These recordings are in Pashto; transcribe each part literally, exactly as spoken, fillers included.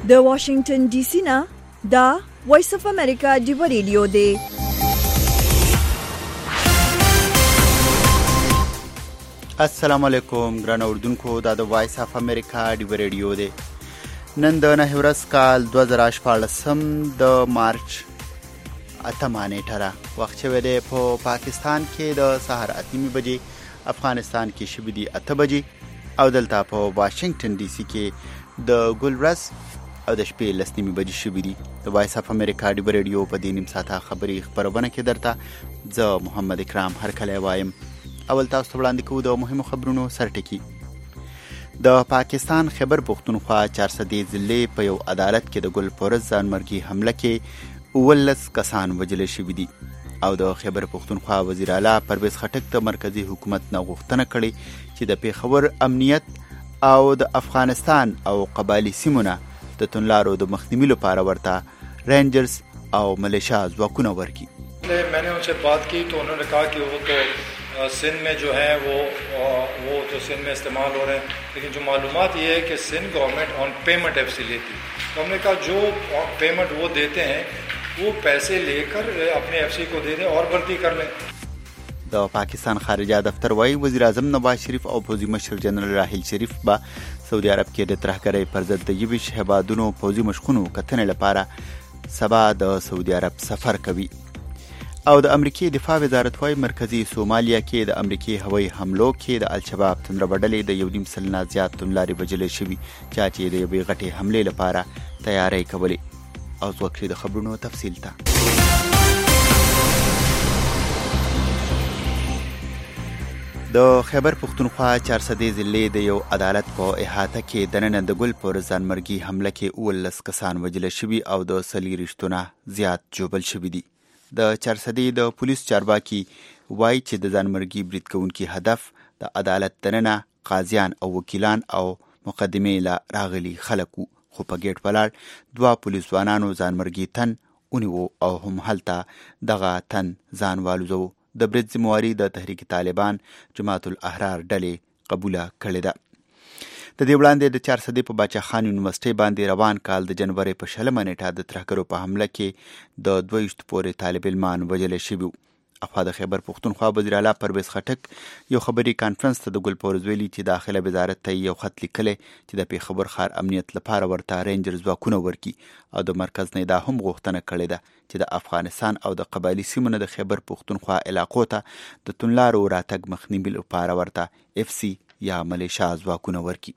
د واشنگټن ډي سي نه دا وایس اف امریکا ډیو ریډیو دی. السلام علیکم ګران اوردونکو، دا د وایس اف امریکا ډیو ریډیو دی. نن د نهه ورځ کال دوه زره شپاړسم د مارچ اتمه نیټه را وخت شوی دی په پاکستان کې د سهار اته نیمې بجې، افغانستان کې شوي دي اته بجې او دلته په واشنگټن ډي سي کې د ګل ورځ او د شپې لس نیمې بجې شوي دي. د وایس اف امریکا ډیو ریډیو په دې نیم ساعته خبري خپرونه کې درته زه محمد اکرام هرکلی وایم. اول تاسو ته وړاندې کوو د مهمو خبرونو سرټکي. د پاکستان خیبر پختونخوا چارسدې ضلع په یو عدالت کې د ګل پورز ځانمرګي حمله کې اوولس کسان وژل شوي دي او د خیبر پختونخوا وزیر اعلی پرویز خټک د مرکزي حکومت نه غوښتنه کړې چې د پیښور امنیت او د افغانستان او قبایلي سیمو نه د توندلارو د مخنیوي لپاره ورته رینجرز او ملیشیا ځواکونه ورکړي. میں نے ان سے بات کی تو انہوں نے کہا کہ وہ تو سندھ میں جو ہے وہ وہ تو سندھ میں استعمال ہو رہے ہیں، لیکن جو معلومات یہ ہے کہ سندھ گورنمنٹ آن پیمنٹ ایف سی لیتی. تو ہم نے کہا جو پیمنٹ وہ دیتے ہیں وہ پیسے لے کر اپنے ایف سی کو دے دیں اور بھرتی کر لیں. د پاکستان خارجه دفتر وايي وزیر اعظم نواز شریف او پوځي مشر جنرال راحیل شریف به سعودي عرب کې د ترهګرۍ پر ضد د یویش هیوادونو پوځي مشقونو کتنې لپاره سبا د سعودي عرب سفر کوي. او د امریکای دفاع وزارت وايي مرکزي سومالیا کې د امریکای هوایي حملو کې د الشباب تندربډلې د یو نیم سل نه زیات توندلارې وژلې شوي چې د یوې غټې حملې لپاره تیاری کولې. او وخت د خبرونو تفصیل ته د خیبر پختونخوا چارسدې ضلع د یو عدالت په احاطه کې دننه د ګل پر ځانمرګي حمله کې اوولس کسان وژل شوي او د څلوېښت نه زیات ژوبل شوي دي. د چارسدې د پولیس چارواکي وایي چې د ځانمرګي برید کوونکي هدف د عدالت دننه قاضیان او وکیلان او مقدمې له راغلي خلک وو، خو په ګیټ ولاړ دوه پولیس ځوانانو ځانمرګي تن ونیو او هم هلته دغه تن ځان والوزو. د برید ذمواري د تحریک طالبان جماعت الاحرار ډلې قبوله کړې ده. د دې وړاندې د چارسدې په باچا خان یونیورسټۍ باندې روان کال د جنوري په شلمه نیټه د ترهګرو په حمله کې د دوه ویشت پورې طالب علمان وژل شوي. اخوا د خیبر پختونخوا وزیر اعلی پرویز خټک یو خبري کانفرنس ته د ګل پورز ویلي چې داخله وزارت ته یو خط لیکلی چې د پیښور ښار امنیت لپاره ورته رینجر ځواکونه ورکړي او د مرکز نه دا هم غوښتنه کړې ده چې د افغانستان او د قبایلي سیمو نه د خیبر پختونخوا علاقو ته د توندلارو راتګ مخنیوي لپاره ورته اف سی یا ملیشیا ځواکونه ورکړي.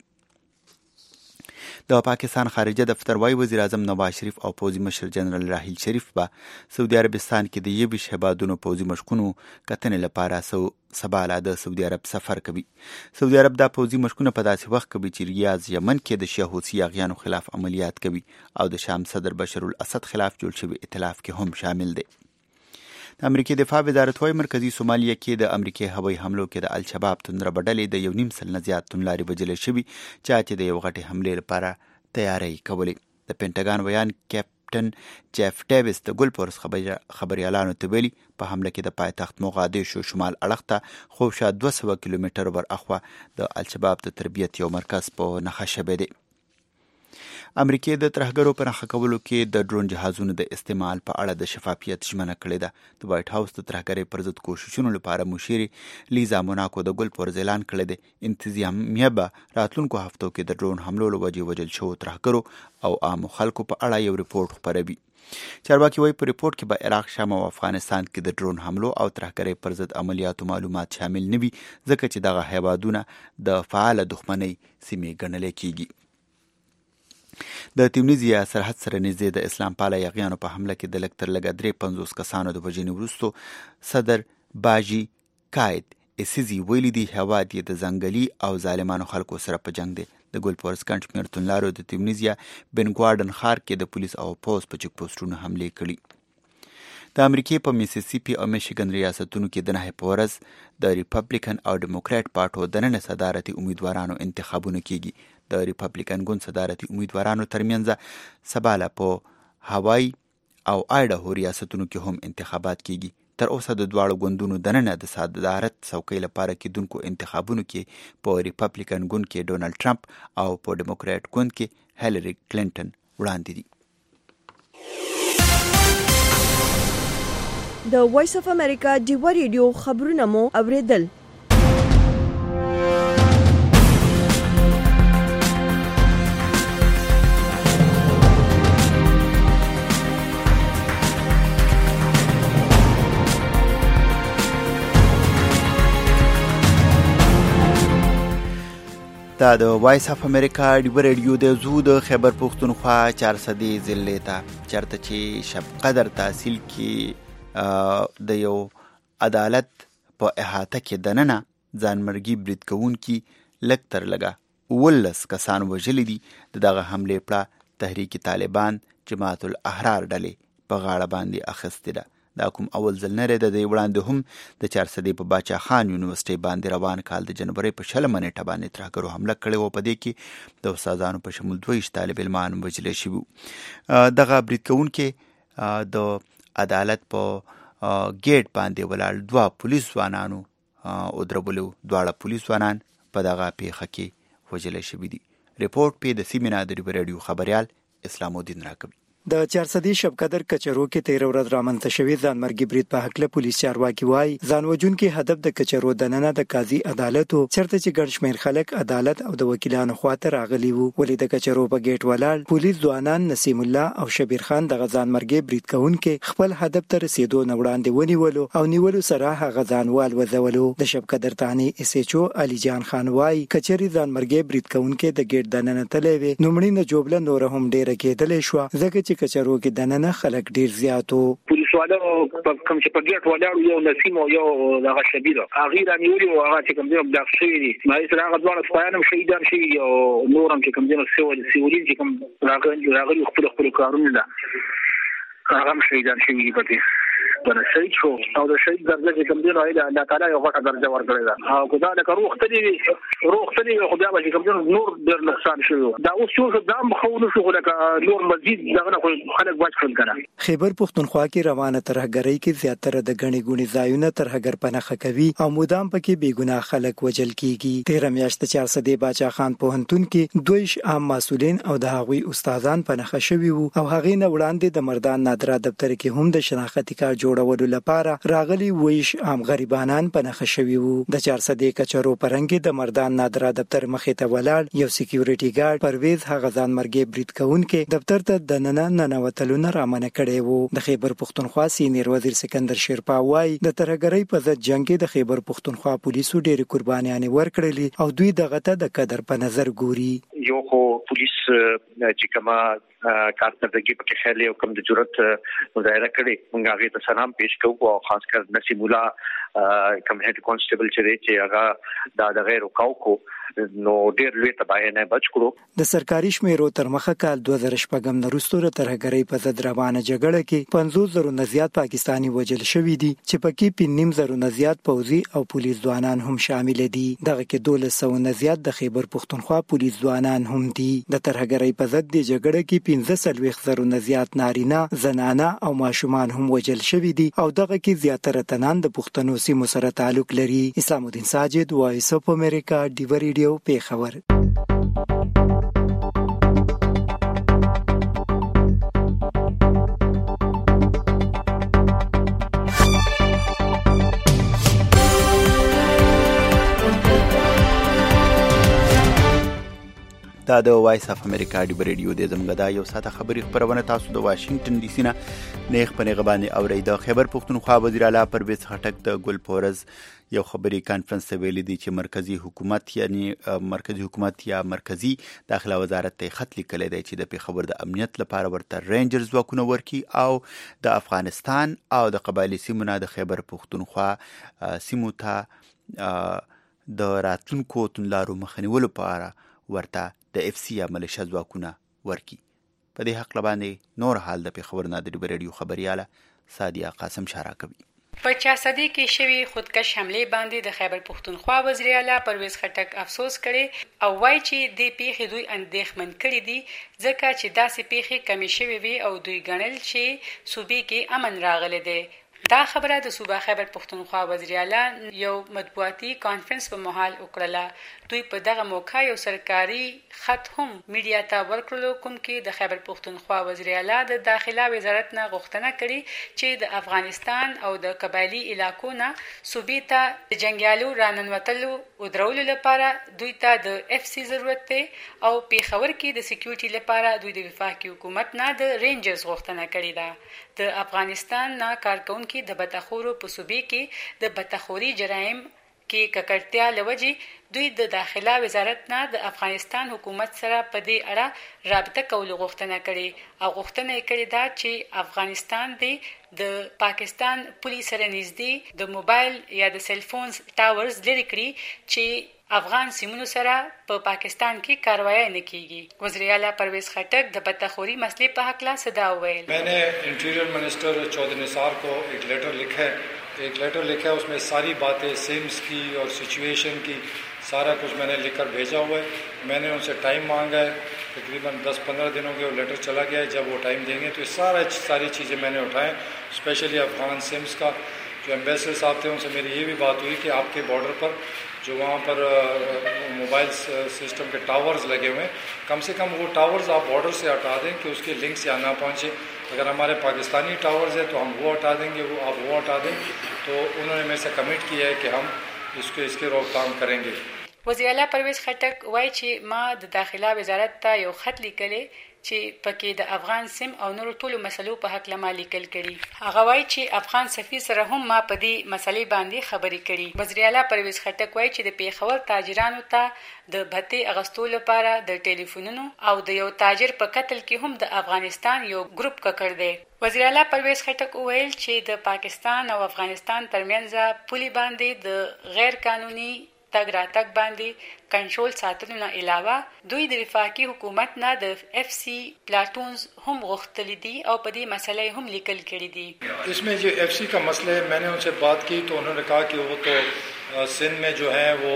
د پاکستان خارجه دفتر وايي وزیر اعظم نواز شریف او پوځي مشر جنرال راحیل شریف به سعودي عربستان کې د یویش هیوادونو پوځي مشقونو کتنې لپاره سبا له د سعودي عرب سفر کوي. سعودي عرب دا پوځي مشقونه په داسې وخت کوي چې ریاض یمن کې د شیعه حوثي اغیانو خلاف عملیات کوي او د شام صدر بشر الاسد خلاف جوړ شوي ائتلاف کې هم شامل دی. د امریکای دفاع وزارت وايي مرکزي سومالیا کې د امریکای هوایي حملو کې د الشباب تندربډلې د یو نیم سل نه زیات توندلارې وژل شوي چې د یو غټې حملې لپاره تیاری کولې. د پینټاګان ویان کیپټن جیف ډیویس د ګل پورس خبریالانو ته ویلي په حمله کې د پایتخت موغادیشو شمال اړخ ته خوشا دوه سوه کیلومتر ور اخوا د الشباب د تربیت یو مرکز په نښه شوی دی. امریکای د ترهګرو په نښه کولو کې د ډرون جهازونو د استعمال په اړه د شفافیت ژمنه کړې ده. د وایټ هاوس د ترهګرۍ پر ضد کوششونو لپاره مشیر لیزا موناکو د ګل پورز اعلان کړی دی انتظامیه به راتلونکو هفتو کې د ډرون حملو له وجې وژل شوو ترهګرو او عامو خلکو په اړه یو ریپورټ خپروي. چارواکي وایي په ریپورټ کې به عراق، شام او افغانستان کې د ډرون حملو او ترهګرۍ پر ضد عملیاتو معلومات شامل نه وي ځکه چې دغه هیوادونه د فعاله دښمنۍ سیمې ګڼل کېږي. د تیونیزیا سرحد سره نږدې د اسلام پاله یاغیانو په حمله کې د لږ تر لږه درې پنځوس کسانو د وژنې وروسته صدر باجي کاید اسیزي ویلي دي هیواد یې د ځنګلي او ظالمانو خلکو سره په جنګ دی. د ګل پورس ګڼ شمېر توندلارو د تیونیزیا بنګواډن ښار کې د پولیس او پوځ په چک پوسټونو حملې کړي. د امریکای په میسیسیپي او میشیګن ریاستونو کې د نهه په ورځ د ریپبلیکن او ډیموکرات پارټو دننه صدارتي امیدوارانو انتخابونه کیږي. د ریپبلیکن ګوند صدارتي امیدوارانو ترمنځ سبا له په هاوای او آیډاهو ریاستونو کې هم انتخابات کیږي. تر اوسه د دواړو ګوندونو دننه د صدارت څوکۍ لپاره کېدونکو انتخابونو کې په ریپبلیکن ګوند کې ډونالډ ټرمپ او په ډیموکرات ګوند کې هیلری کلینټن وړاندې دي. د وایس اف امریکا ډیوا ریډیو خبرونه مو اوریدل. دا د وایس اف امریکا ډیوا ریډیو د زو د خیبر پښتونخوا چار سدې ضلع ته چرته چې شب قدر تحصیل کې د یو عدالت په احاطه کې دننه ځانمرګي برید کوونکي لږ تر لږه اوولس کسان وژلي دي. د دغه حملې پړه تحریک طالبان جماعت الاحرار ډلې په غاړه باندې اخیستې ده. دا کوم اول ځل نه دی. د دې وړاندې هم د چارسدې په باچا خان یونیورسټۍ باندې روان کال د جنوري په شلمه نیټه باندې ترهګرو حمله کړې وه. په دې کې د استادانو په شمول دوه ویشت طالب علمان وژلي شوي وو. دغه برید کوونکي د عدالت په ګیټ باندې ولاړ دوه پولیس ځوانانو ودربلو. دواړه پولیس ځوانان په دغه پیښه کې وژلي شوي دي. ریپورټ پې د سیمې نه د ډیوا راډیو خبریال اسلام الدین راکوي. د چارسدې شب قدر کچرو کې تیر ورځ رامنځته شوی ځانمرګي برید په حق له پولیس چارواکي وایي ځان وژونکي هدف د کچرو دننه د قاضي عدالت او چرته چې ګڼ شمېر خلک عدالت او د وکیلانو خواته راغلي وو. ولې د کچرو په ګیټ ولاړ پولیس ځوانان نسیم الله او شبیر خان د ځانمرګي برید کوونکي خپل هدف ته رسیدو نه وړاندې ونیولو او نیولو سره هغه ځانوال وځولو. د شب قدر تانی اس ایچ او علي جان خان وایي کچري ځانمرګي برید کوونکي د ګیټ دننه تلې وي نومړي نه جوړل نور هم ډیره کېدلې شو ځکه چې کچرو کې دننه خلک ډیر زیاتو. پولیس والو کوم چې په ګیټ ولاړ یو نسیم او یو دغه شبیر هغه رانیولي او هغه چې کوم دی بلاک شوی دي. مې سره هغه ځوان سپایانم شهیدان شي او نورم چې کوم دی سیول سیولین چې کوم راغلي راغلي خپل خپل کارونه ده هغه هم شهیدان شي دي. پته بنا شهید شو او د شهید درجه چې کوم دی نو الله تعالی یو غټه درجه ورکړی ده. او خدای له روح ته دی روح ته دی خدای به کوم دی نور ډیر نقصان شوی دا اوس یو څه دام خو نو شو لکه نور مزید دغه خلک بچ کړل کنه. خیبر پښتونخوا کې روانه ترهګرۍ کې زیاتره د غني ګونی ځایونه ترهګر پنهخه کوي او مدام پکې بیګناه خلک وجل کیږي. تیر میاشت چارسدې باچا خان پوهنتون کې دویش عام مسؤلین او د هغوی استادان پنهخه شوي وو او هغه نه وړاندې د مردان نادرا دفتر کې هم د شناختی کارت جوړولو لپاره راغلي ویش عام غریبانان پنهخه شوي وو. د چارسدې کچرو پرنګي د مردان نادرا دفتر مخې ته ولاړ یو سکیورټي ګارد پرویز هغه ځانمرګي برید کوونکي دفتر ته د نننه ننوتلو نه رامنه کړي وو. د خیبر پښتونخوا سینیر وزیر سکندر شیرپا وایي د ترهګرۍ په ضد جنگ کې د خیبر پښتونخوا پولیسو ډېر قربانیانې ورکړلې او دوی دغه ته د قدر په نظر ګوري. یو خو پولیس چې کما کارکردګي په خیال او کوم د جرأت مظاهره کړي موږ هغه ته سلام پېښ کوو او خاص کر نسیم الله کوم هډ کانسټیبل چې هغه دا د غیر وکاو کو نو ډېر لوی تباہي نه بچ کړو. د سرکاري شمیرو تر مخه کال دوه زره شپږم نه وروسته د ترهګرۍ په ضد روانه جګړه کې پنځوس زره نه زیات پاکستاني وژل شوي دي چې پکې پنځه زره نه زیات پوځي او پولیس ځوانان هم شامل دي. دغه کې دولس سوه نه زیات د خیبر پښتونخوا پولیس ځوانان هم دي. د ترهګرۍ په ضد د جګړه کې پنځه څلوېښت زره نه زیات نارینه زنانه او ماشومان هم وژل شوي دي او دغه کې زیاتره تنان د پښتنو سیمو سره تعلق لري. اسلام الدین ساجد وایس اف امریکا ډیوا ریډیو پیښور. دا د وایس اف امریکا ډیوا ریډیو د زموږ د یو ساعته خبري خبرونه تاسو د واشنگټن ډي سي نه نیغ په نیغه باندې اورئ. د خیبر پښتونخوا وزیر اعلی پرویز خټک د ګلپورز یو خبري کانفرنس ویلي دی چې مرکزی حکومت یعنی مرکزی حکومت یا مرکزی داخله وزارت ته خط لیکلی دی چې د پیښور د امنیت لپاره ورته رینجر ځواکونه ورکي او د افغانستان او د قبایلی سیمو نه د خیبر پښتونخوا سیمو ته د راتلونکو توندلارو مخنیولو لپاره ورته د اف سی یا ملیشیا ځواکونه ورکی. په دې حق باندې نور حال د پیښور نه د ډیوا راډیو خبرياله سادیه قاسم شارع کوي. په چارسدې کې شوی خودکش حمله باندې د خیبر پښتونخوا وزیر اعلی پرویز خټک افسوس کړي او وایي چې د پیښې دوی اندېښمن کړي دي ځکه چې داسې پیښې کمې شوې وي او دوی ګڼل چې صوبې کې امن راغلی دی. دا خبره د صوبه خیبر پختونخوا وزیر اعلی یو مطبوعاتي کانفرنس په مهال وکړه. دوی په دغه موقع یو سرکاري خط هم میډیا ته ورکړلو، کوم کې د خیبر پختونخوا وزیر اعلی د داخله وزارت نه غوښتنه کړې چې د افغانستان او د قبایلی علاقو نه صوبې ته د جنګیالو راننوتلو او درولو لپاره دوی ته د اف سی ضرورت دی او پیښور کې د سکیورټي لپاره دوی د وفاقي حکومت نه د رینجرز غوښتنه کړې ده. د افغانستان نه کارکونکو د بتخورو په صوبې کې د بتخوري جرایم کې ککړتیا لوجې دوی د داخله وزارت نه د افغانستان حکومت سره په دې اړه رابطه کول غوښتنه کړې او غوښتنه یې کړې ده چې افغانستان د پاکستان پولیس سره نږدې د موبایل یا د سلفون ټاورز لري کړي چې افغان سیمونو سره په پا پاکستان کې کاروایی نه کیږي. وزیر اعلی پرویز خټک د بتخوري مسلې په حق لا صدا وویل. میں نے انٹیریئر منسٹر چودھری نثار کو ایک لیٹر لکھا ہے ایک لیٹر لکھا ہے اس میں ساری باتیں سیمز کی اور سچویشن کی سارا کچھ میں نے لکھ کر بھیجا ہوا ہے. میں نے ان سے ٹائم مانگا ہے، تقریباً دس پندرہ دنوں کے وہ لیٹر چلا گیا ہے. جب وہ ٹائم دیں گے تو سارا ساری چیزیں میں نے اٹھائیں، اسپیشلی افغان سیمز کا. جو ایمبیسڈر صاحب تھے ان سے میری یہ بھی بات ہوئی کہ آپ کے بارڈر پر جو وہاں پر موبائل سسٹم کے ٹاورز لگے ہوئے ہیں، کم سے کم وہ ٹاورز آپ بارڈر سے ہٹا دیں کہ اس کے لنکس یہاں نہ پہنچے. اگر ہمارے پاکستانی ٹاورز ہیں تو ہم وہ ہٹا دیں گے، وہ آپ وہ ہٹا دیں. تو انہوں نے میرے سے کمٹ کیا ہے کہ ہم اس کے اس کے روک تھام کریں گے. وزیر اعلی پرویز خټک وایي چې ما د داخله وزارت ته یو خط لیکلی چې پکې د افغان سیم او نورو ټولو مسلو په حق لما لیکل کړي. هغه وایي چې افغان سفیر سره هم ما په دې مسلې باندې خبرې کړي. وزیر اعلی پرویز خټک وایي چې د پیښور تاجرانو ته د بتې اغستو لپاره د ټلیفونونو او د یو تاجر په قتل کې هم د افغانستان یو ګروپ ککړ دی. وزیر اعلی پرویز خټک وویل چې د پاکستان او افغانستان ترمنځ پولي باندې د غیر قانوني تګ راتګ باندې کنټرول ساتلو نه علاوه دوی د وفاقي حکومت نه د اف سی پلاټونز هم غوښتلي دي او په دې مسله هم لیکل کړي دي. اس میں جو ایف سی کا مسئلہ ہے، میں نے ان سے بات کی تو انہوں نے کہا کہ وہ تو سندھ میں جو ہیں وہ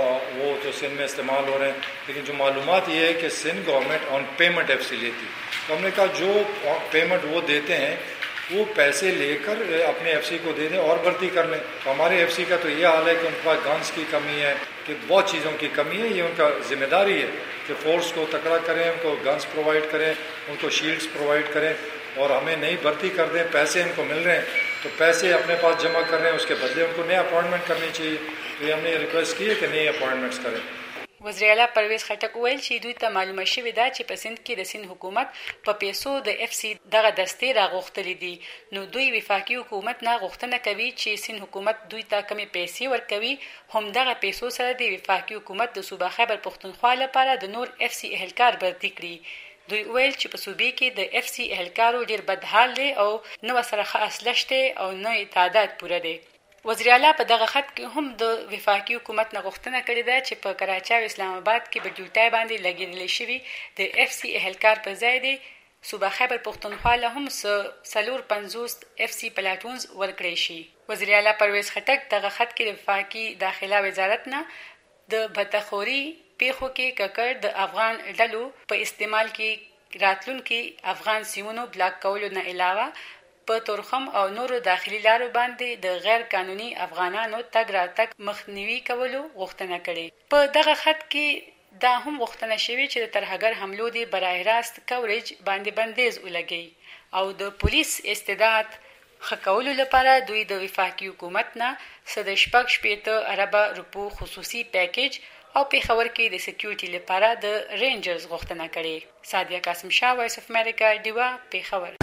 وہ تو سندھ میں استعمال ہو رہے ہیں، لیکن جو معلومات یہ ہے کہ سندھ گورنمنٹ آن پیمنٹ ایف سی لیتی. تو ہم نے کہا جو پیمنٹ وہ دیتے ہیں وہ پیسے لے کر اپنے ایف سی کو دے دیں اور بھرتی کر لیں. ہمارے ایف سی کا تو یہ حال ہے کہ ان کے پاس گنز کی کمی ہے، کہ بہت چیزوں کی کمی ہے. یہ ان کا ذمہ داری ہے کہ فورس کو تکڑا کریں، ان کو گنز پرووائڈ کریں، ان کو شیلڈز پرووائڈ کریں اور ہمیں نئی بھرتی کر دیں. پیسے ان کو مل رہے ہیں تو پیسے اپنے پاس جمع کر رہے ہیں، اس کے بدلے ان کو نئی اپوائنٹمنٹ کرنی چاہیے. تو یہ ہم نے ریکویسٹ کی ہے کہ نئی اپوائنٹمنٹس کریں. وزیر اعلی پرویز خټک ویل چې دوی ته معلومه شوې ده چې په سند کې د سند حکومت په پیسو د اف سی دغه دستې راغوښتلې دي. نو دوی وفاقي حکومت نه غوښتنه کوي چې سند حکومت دوی ته کمې پیسې ورکوي، هم دغه پیسو سره د وفاقي حکومت د صوبه خیبر پختونخوا لپاره د نور اف سی اهلکار بھرتی کړي. دوی ویل چې په صوبې کې د اف سی اهلکارو ډیر بد حال دی او نو سره ښه اسلحه شته او نه تعداد پوره دی. وزیر اعلی په دغه خط کې هم د وفاقي حکومت نه غوښتنه کړې ده چې په کراچۍ او اسلام آباد کې په ډیوټۍ باندې لګېدل شوي د اف سی اهلکار په ځای دی صوبه خیبر پختونخوا له هم څلور پنځوس اف سی پلاټونز ورکړی شي. وزیر اعلی پرویز خټک دغه خط کې د وفاقي داخله وزارت نه د بتخوري پیښو کې ککړ د افغان ډلو په استعمال کې راتلونکي افغان سیمونو بلاک کولو نه علاوه په تورخم او نورو داخلي لارو باندې د غیر قانوني افغانانو تګ راتګ مخنیوي کولو غوښتنه کړې. په دغه خط کې دا هم غوښتنه شوې چې د ترهګر حملو د براه راست کوریج باندې بندیز ولګي او د پولیس استعداد ښه کولو لپاره دوی د وفاقي حکومت نه څه د شپږ شپېته اربه روپو خصوصي پیکیج او پیښور کې د سکیورټي لپاره د رینجرز غوښتنه کړې. سادیه قاسم شاه، وایس اف امریکا، ډیوا، پیښور.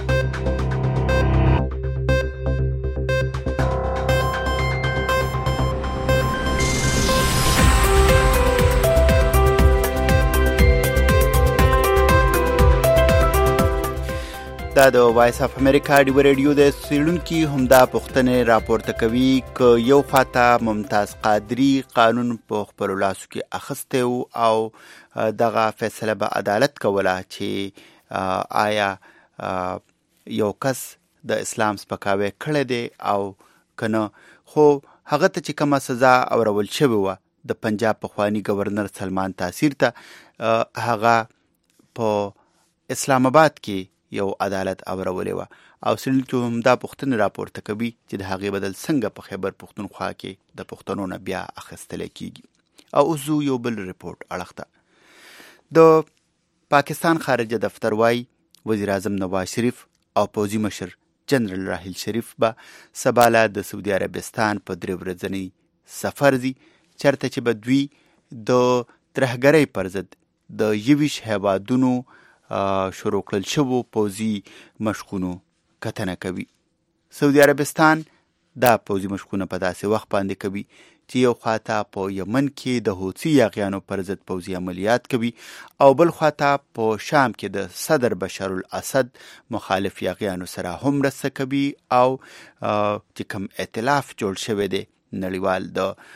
دا د وایس اف امریکا ډیو ریډیو د سیلونکي همدا پوښتنې راپورته کوي که یو خواته ممتاز قادری قانون په خپلو لاسو کې اخیستی و او دغه فیصله به عدالت کوله چې آیا یو کس د اسلام سپکاوی کړی دی او که نه، خو هغه ته چې کومه سزا اورول شوې وه د پنجاب پخواني ګورنر سلمان تاثیر ته، هغه په اسلام آباد کې یو عدالت اورولې وه او څېړونکي هم دا پوښتنه راپورته کوي چې د هغې بدل څنګه په خیبر پښتونخوا کې د پښتنو نه بیا اخیستلی کیږي. او اوس زو یو بل ریپورټ اړخ ته. د پاکستان خارجه دفتر وایي وزیر اعظم نواز شریف او پوځي مشر جنرال راحیل شریف به سبا له د سعودي عربستان په درې ورځني سفر ځي چېرته چې به دوی د ترهګرۍ پر ضد د یویشت هیوادونو شروع کړل شوو پوځي مشقونو کتنه کوي. سعودي عربستان دا پوځي مشقونه په داسې وخت باندې کوي چې یو خواته په یمن کې د حوثي یاغیانو پر ضد پوځي عملیات کوي او بل خواته په شام کې د صدر بشار الاسد مخالف یاغیانو سره هم مرسته کوي او چې کوم ائتلاف جوړ شوی دی نړیوال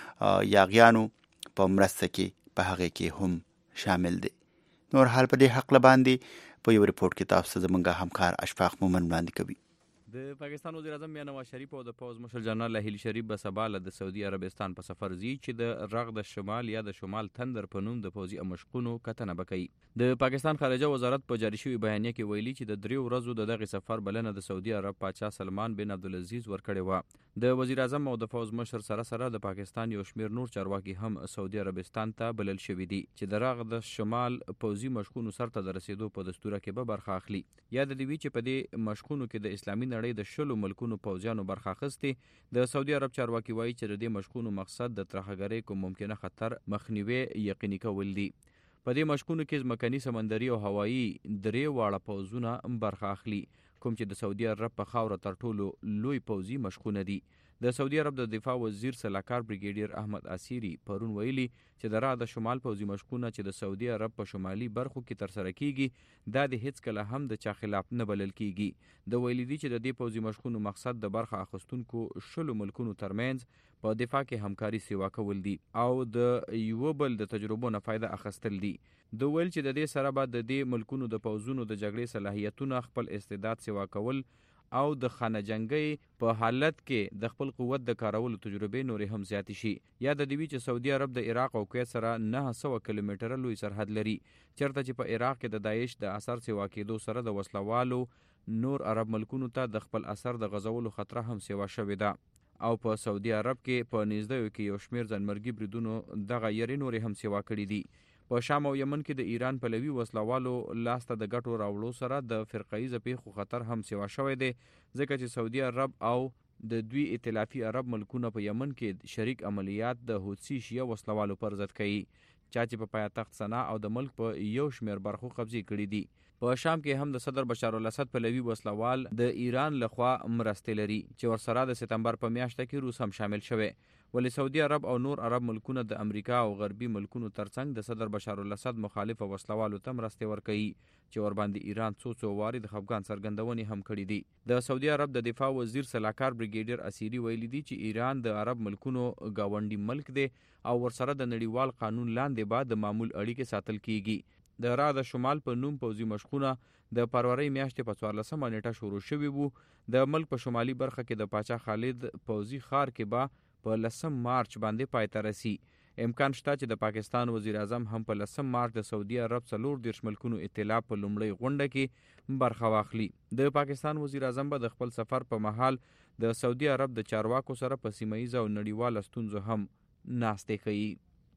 د یاغیانو په مرسته کې په هغې کې هم شامل دی. نور حال په دې حق باندې په یو ریپورټ کې تاسو ته زموږ همکار اشفاق مومن وړاندې کوي. د پاکستان وزیر اعظم بیا نواز شریف او د پوځ مشر جنرال راحیل شریف به سبا له د سعودي عربستان په سفر ځي چې د رغ د شمال یا د شمال تندر په نوم د پوځي مشقونو کتنه به کوي. د پاکستان خارجه وزارت په جاري شوي بیانیه کې ویلي چې د دریو ورځو د دغه سفر بلنه د سعودي عرب پاچا سلمان بن عبدالعزیز ورکړې وه. د وزیر اعظم او د پوځ مشر سره سره د پاکستان یو شمیر نور چارواکي هم سعودي عربستان ته بلل شوي دي چې د رغ د شمال پوځي مشقونو سرته د رسیدو په دستوره کې به برخه اخلي. یاد دې وي چې په دې مشقونو کې د اسلامي نړۍ د شلو ملکونو پوځیانو برخه اخیستې. د سعودي عرب چارواکي وایي چې د دې مشقونو مقصد د ترهګرۍ کوم ممکنه خطر مخنیوي یقیني کول دي. په دې مشقونو کې ځمکني سمندري او هوایي درې واړه پوځونه برخه اخلي کوم چې د سعودي عرب په خاوره تر ټولو لوی پوځي مشقونه دي. د سعودي عرب د دفاع وزیر سلاکار بریګیډیر احمد اسیری پرون ویلي چې د رغ د شمال پوځي مشقونه چې د سعودي عرب په شمالي برخو کې ترسره کیږي دا د هیڅ کله هم د چا خلاف نه بلل کیږي. د ویلي دي چې د دې پوځي مشقونو مقصد د برخه اخیستونکو شلو ملکونو ترمنځ په دفاع کې همکاري سیوا کول دي او د یو بل د تجربو نه فایده اخیستل دي. د ویل چې د دې سره به د دې ملکونو د پوځونو د جګړې صلاحیتونه خپل استعداد سیوا کول او د خانه جنګۍ په حالت کې د خپل قوت د کارولو تجربې نورې هم زیاتې شي. یاد دې وي چې سعودي عرب د عراق او کویت سره نه سوه کیلومتره لوی سرحد لري چېرته چې په عراق کې د داعش د اثر سیوا کېدو سره د وسلوالو نور عرب ملکونو ته د خپل اثر د غځولو خطره هم سیوا شوې ده او په سعودي عرب کې په نږدېیو کې یو شمیر ځانمرګي بریدونو دغه یرې نورې هم سیوا کړي دي. په شام او یمن کې د ایران پلوي وسلوالو لاسته د ګټو راوړو سره د فرقه‌ایزه پیښو خطر هم سیوا شوی دی ځکه چې سعودي عرب او د دوی ائتلافي عرب ملکونه په یمن کې شریک عملیات د حوثي شیعه وسلوالو پر ضد کوي چا چې په پایتخت سنا او د ملک په یو شمیر برخو قبضې کړي دي. په شام کې هم د صدر بشار الاسد پلوي وسلوال د ایران لخوا مرستې لري چې ورسره د سپتمبر په میاشت کې روس هم شامل شوی. ولی سعودي عرب او نور عرب ملکونه د امریکا او غربي ملکونو ترڅنګ د صدر بشار الاسد مخالف وسلوالو ته مرستې ورکوي چې ورباندې ایران څو څو وارې د خفګان څرګندونې هم کړي دي. د سعودي عرب د دفاع وزیر سلاکار بریګیډیر اسیری ویلي دي چې ایران د عرب ملکونو گاونډي ملک دی او ورسره د نړیوال قانون لاندې به د معمول اړیکې ساتل کیږي. د رغ د شمال په نوم پوځي مشقونه د فروری میاشتې په څوارلسمه نیټه شروع شوي وو. د ملک په شمالي برخه کې د پاچا خالد پوځي ښار کې به په لسم مارچ باندې پای ته رسي. امکان شته چې د پاکستان وزیر اعظم هم په لسم مارچ د سعودي عرب څلور دېرش ملکونو ائتلاف په لومړۍ غونډه کې برخه واخلي. د پاکستان وزیر اعظم به د خپل سفر په مهال د سعودي عرب د چارواکو سره په سیمه ییزه او نړیواله ستونزو هم ناستې کوي.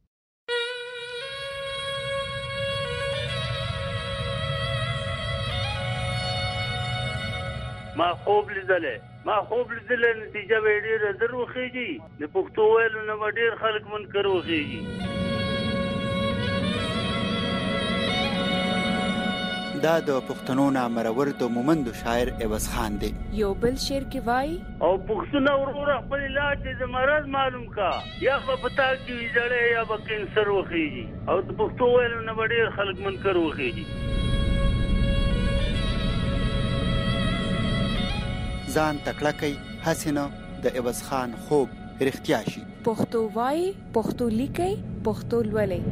ما خوب لیدلې ما خوب لیدلې نتیجه به ډېره زر وخیږي د پښتو ویلو نه به ډېر خلک منکر وخیږي. دا د پښتنو نامرور د مومندو شاعر عوض خان دی. یو بل شعر کې وایي او پښتونه وروره خپل علاج د مرض معلوم کا یا به پتا کې زړې یا به کینسر وخیږي او د پښتو ویلو نه به ډېر خلک منکر وخیږي. ځان تکړه کوي هسې نه د عوض خان خوب رښتیا شي. پښتو وایي پښتو لیکي پښتو لولئ.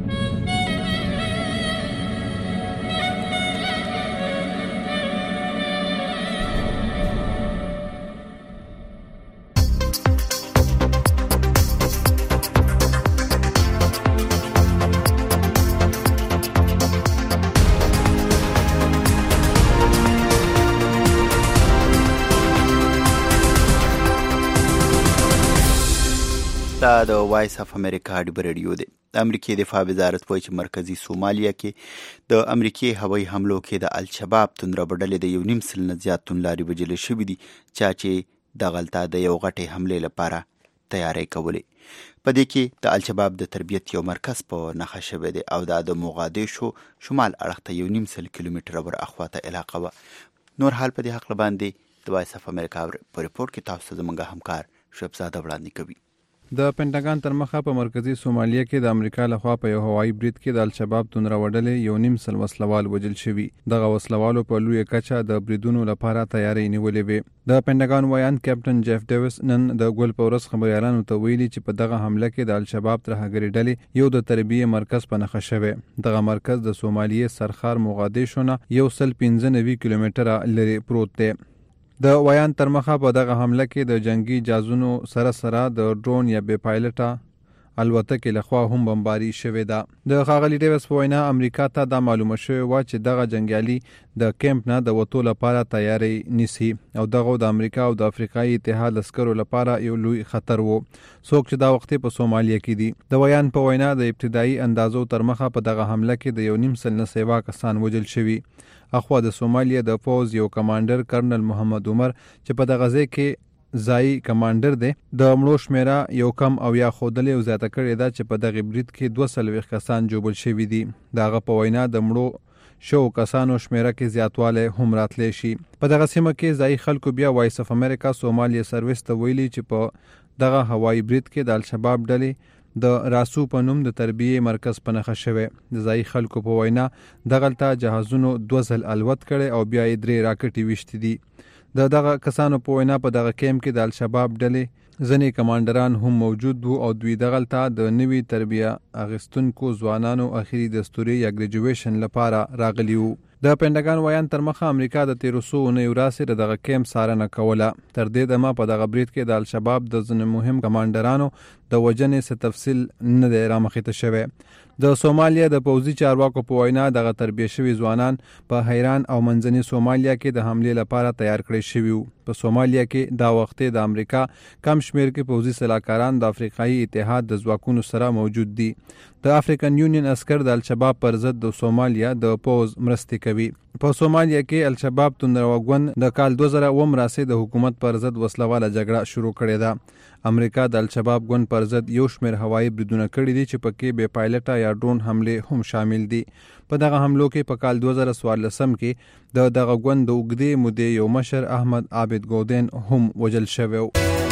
دا د وایس اف امریکا ډیبر ریډیو دی. د امریکای دفاع وزارت وایي چې مرکزی سومالیا کې د امریکای هوایي حملو کې د الشباب توندربډلې د یو نیم سل نه زیات توندلارې وژل شوي دي چا چې دغلته د یو غټې حملې لپاره تیاری کولې. په دې کې د الشباب د تربیت یو مرکز په نښه شوی دی او دا د موغادیشو شمال اړخ ته یو نیم سل کیلومتره ور اخواته علاقه وه. نور حال په دې هکله باندې د وایس اف امریکا په ریپورټ کې تاسو ته زموږ همکار شعیب زاده وړاندې کوي. د پینټاګان تر مخه په مرکزی سومالیا کې د امریکا لخوا په یو هوایي برید کې د الشباب توندربډلې یو نیم سل وسلوال وژل شوي. دغه وسلوالو په لویه کچه د بریدونو لپاره تیاری نیولې وې. د پینټاګان وایان کیپټن جیف ډیویس نن د ګل په ورځ خبريالانو ته ویلي چې په دغه حمله کې د الشباب ترهګري ډلې یو د تربیه مرکز په نښه شوی. دغه مرکز د سومالیې سرخار موغادیشو نه یو سل پنځه نوي کیلومتره لري پروت دی. د وایان تر مخه په دغه حمله کې د جنگي جازونو سره سره د ډرون یا بې پایلټه الوتکې لخوا هم بمباري شوې ده. د ښاغلي ډیویس په وینا امریکا ته دا معلومه شوې وه چې دغه جنګیالي د کیمپ نه د وتو لپاره تیاری نیسي او دغه د امریکا او د افریقایي اتحاد عسکرو لپاره یو لوی خطر و څوک چې دا وخت په سومالیا کې دي. د ویان په وینا د ابتدایي اندازو تر مخه په دغه حمله کې د یو نیم سل نه سیوا کسان وژل شوي. اخوا د سومالیا د فوز یو کمانډر کرنل محمد عمر چې په دغه ځای کې ځای کمانډر دی د مړو شمیره یو کم او یا خودلې او زیاته کړې ده چې په دغه برید کې دوه څلوېښت کسان جوبل شوي دي. د هغه په وینا د مړو شو کسانو شمیره کې زیاتوالی هم راتلی شي. په دغه سیمه کې ځایي خلکو بیا وایس اف امریکا سومالیا سرویس ته ویلي چې په دغه هوایي برید کې د الشباب ډلې د راسو په نوم د تربیه مرکز په نښه شوی. د ځایي خلکو په وینا دغلته جهازونو دوه ځل الوت کړي او بیا یې درې راکټې ویشتې دي. د دغه کسانو په وینا په دغه کیمپ کې د الشباب ډلې ځینې کمانډران هم موجود وو او دوی دغلته د نوي تربیه اخیستونکو ځوانانو اخري دستوري یا ګریجویشن لپاره راغلي وو. د پینټاګان وایان تر مخه امریکا د تیرو څو اونیو راهیسې د دغه کیمپ څارنه کوله. تر دې دمه په دغه برید کې د الشباب د ځینو مهم کمانډرانو د وژنې څه تفصیل نه دی رامخې ته شوی. د سومالیا د پوځي چارواکو په وینا دغه تربیه شوي ځوانان په حیران او منځني سومالیا کې د حملې لپاره تیار کړی شوي وو. په سومالیا کې دا وخت د امریکا کم شمیر کې پوځي سلاکاران د افریقایي اتحاد د ځواکونو سره موجود دي. د افریقن یونین عسکر د الشباب پر ضد د سومالیا د پوز مرستې کوي. په سومالیا کې الشباب توندروګون د کال دوه زره اووه راهیسې د حکومت پر ضد وسلواله جګړه شروع کړې ده. امریکا د الشباب ګوند پر ضد یو شمیر هوایي بریدونه کړي دي چې پکې بې پایلټه یا ډرون حملې هم شامل دي. په دغه حملو کې په کال دوه زره څوارلسم کې د دغه ګوند د اوږدې مودې یو مشر احمد عابد ګودین هم وژل شوی و.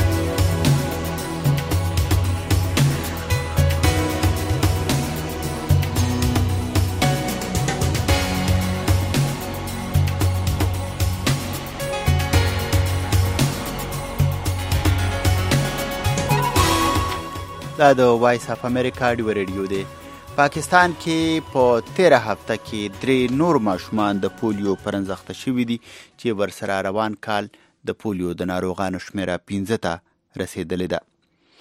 دا د وایس اف امریکا ډیو ریډیو دی. پاکستان کې په تیره هفته کې درې نور ماشومان د پولیو پرنځخته شوي دي چې ورسره روان کال د پولیو د ناروغانو شمیره پنځه ته رسیدلې ده.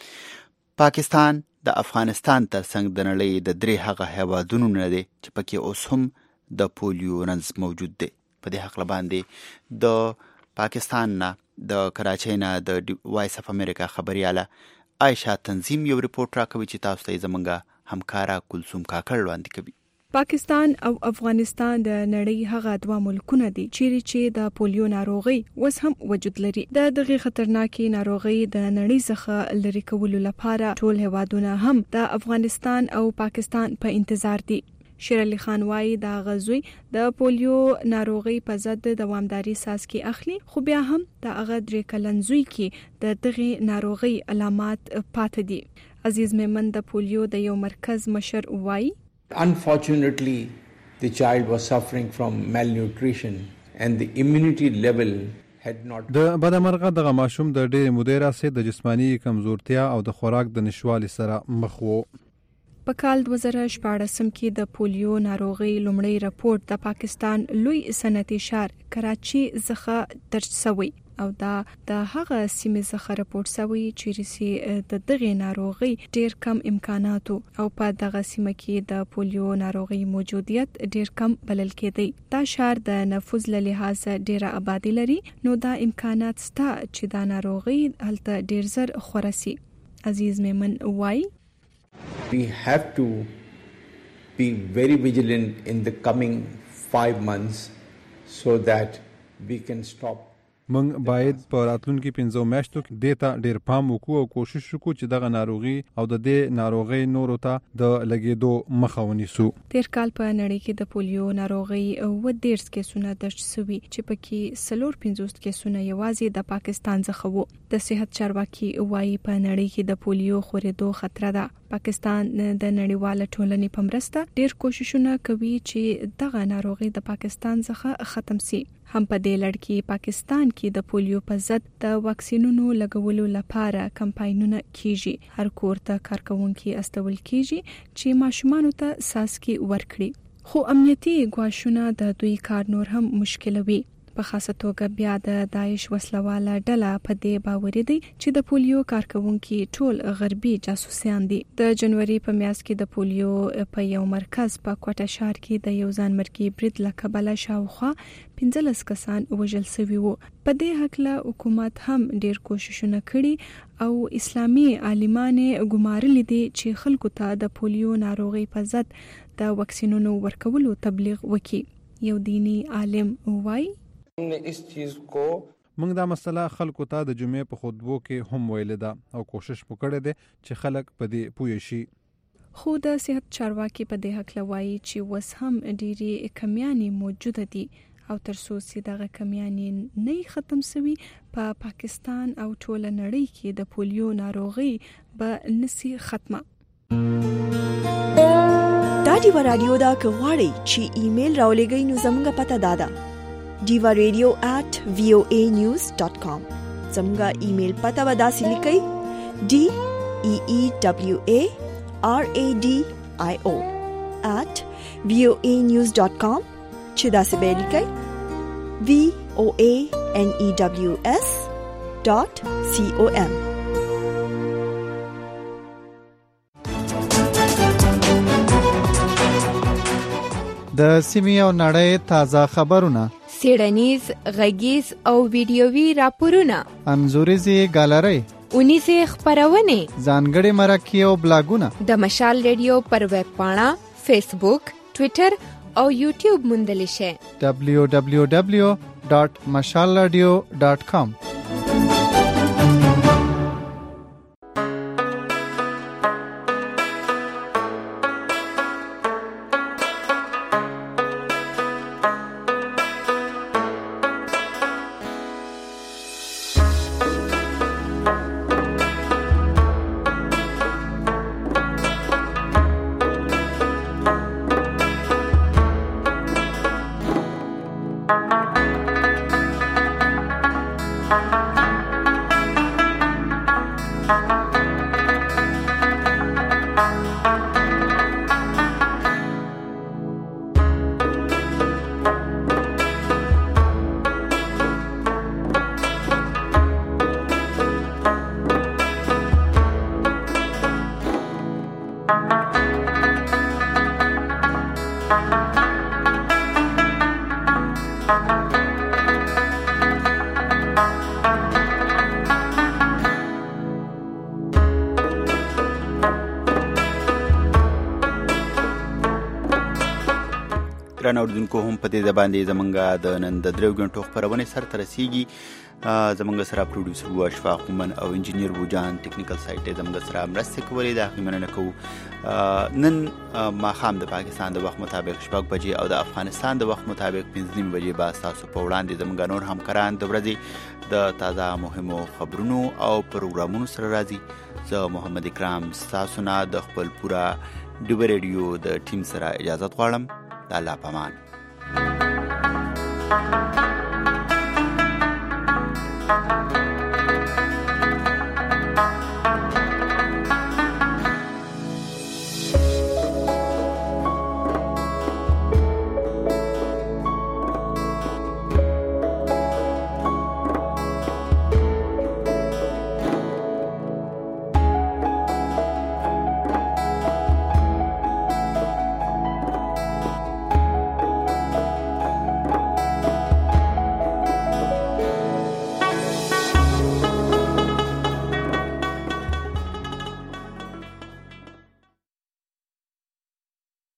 پاکستان د افغانستان ترڅنګ د نړۍ د درې هغه هیوادونو نه دی چې پکې اوس هم د پولیو رنځ موجود دی. په دې هکله باندې د پاکستان نه د کراچۍ نه د وایس اف امریکا خبریاله عایشه تنظیم یو ریپورت راکوي چې تاسو ته زمونږ همکاره کلثوم کاکړ وړاندې کوي. پاکستان او افغانستان د نړۍ هغه دوه ملکونه دي چیرې چې د پولیو ناروغي اوس هم وجود لري. د دغه خطرناکي ناروغي د نړۍ څخه لرې کولو لپاره ټول هیوادونه هم د افغانستان او پاکستان په انتظار دي. شیر علي خان وايي دا غزوی د پولیو ناروغي په ضد دوامداري ساز کې اخلي خو بیا هم د هغه درې کلنځوي کې د دغه ناروغي علامات پاتې دي. عزیز میمن د پولیو د یو مرکز مشر وايي Unfortunately, the child was suffering from malnutrition and the immunity level had not. د بدمرغه دغه ماشوم د ډېر مودې راهیسې د جسماني کمزورتیا او د خوراک د نشوالي سره مخ وو. په کال دوه زره شپاړسم کې د پولیو ناروغي لومړی راپورټ د پاکستان لوی صنعتي ښار کراچي څخه درج شوی او دا د هغه سیمې څخه راپورټ شوی چې رسي د دغه ناروغي ډیر کم امکانات او په دغه سیمه کې د پولیو ناروغي موجودیت ډیر کم بلل کېدی. دا ښار د نفوذ له لحاظه ډیره آبادی لري نو دا امکانات سته چې دا ناروغي هلته ډیر زر خورسي. عزیز میمن وای We have to be very vigilant in the coming five months so that we can stop. موږ باید په راتلونکي پنځو میاشتو کې دیتا ډیر پام وکړو او کوشش وکړو چې دغه ناروغي او د دې ناروغي نورو ته د لګېدو مخه ونیسو. تیر کال په نړۍ کې د پولیو ناروغي و ډیر کیسونه درج شوي چې پکې سلور پنځوس کیسونه یوازې د پاکستان څخه وو. د صحت چارواکي وايي په نړۍ کې د پولیو خورېدو خطر ده. پاکستان د نړیواله ټولنې په مرسته ډیر کوششونه کوي چې دغه ناروغي د پاکستان څخه ختم شي. هم په دې لړ کې پاکستان کې د پولیو په ضد د واکسینونو لګولو لپاره کمپاینونه کیږي. هر کور ته کارکونکي استول کیږي چې ماشومان ته ساسکي ورکړي. خو امنیتي ګواښونه د دوی کار نور هم مشکلوي. په خاصه توګه بیا د داعش وسلواله ډله په دې باور دي چې د پولیو کارکونکي ټول غربي جاسوسان دي. د جنوري په میاشت کې د پولیو په یو مرکز په کوټه ښار کې د یو ځانمرګي برید له کبله شاوخوا پنځلس کسان وژل شوي وو. په دې هکله حکومت هم ډیر کوششونه کړي او اسلامي عالمان ګمارلي دي چې خلکو ته د پولیو ناروغي په ضد د واکسینونو ورکولو تبلیغ وکړي. یو دینی عالم وایي اس چیز کو موږ دا مسله خلکو ته د جمعې په خطبو کې هم ویل ده او کوشش وکړی دی چې خلک په دې پوه شي. خو د صحت چارواکي په دې حق لوي چې وس هم ډيري کمیانې موجوده دي او تر څو چې دغه کمیانې نه ختم شوي په پا پاکستان او ټول نړۍ کې د پولیو ناروغي به نسی ختمه. دا دیوا رادیو دا کغواړي چې ایمیل راولېږئ نو زموږ پته دادا diva radio at voa news dot com. زموږ ایمیل پته ودا سلیکئ d e e w a r a d i o at voa news dot com. چې دا څه به لیکئ v o a n e w s dot com. د سیمې او نړۍ تازه خبرونه، سیړنیز، غږیز او ویډیووي راپورونه، انځوریزې ګالرۍ، اونیزې خپرونې، ځانګړي مرکې او بلاګونه د مشال ریډیو پر ویب پاڼه، فیسبوک، ټویټر او یوټیوب موندلی شئ. دبلیو دبلیو دبلیو ډاټ مشال راډیو ډاټ کام. ګران اوریدونکو، هم په دې باندې زمونږ د نن د دریو غنټو خبرونه سر ته رسیږي. زمونږ سره پروډوسر وو اشفاق مومن او انجینیر وو جان، ټیکنیکل سایت زمونږ سره مرسته کوي. دا مننه کوو. نن ماښام د پاکستان د وخت مطابق شپږ بجې او د افغانستان د وخت مطابق پنځه نیم بجې به تاسو په وړاندې زمونږ نور همکاران د ورځې د تازه مهمو خبرونو او پروګرامونو سره راځي. زه محمد اکرام تاسو نه د خپل پورا ډیو ریډیو د ټیم سره اجازه غواړم. د الله پامان.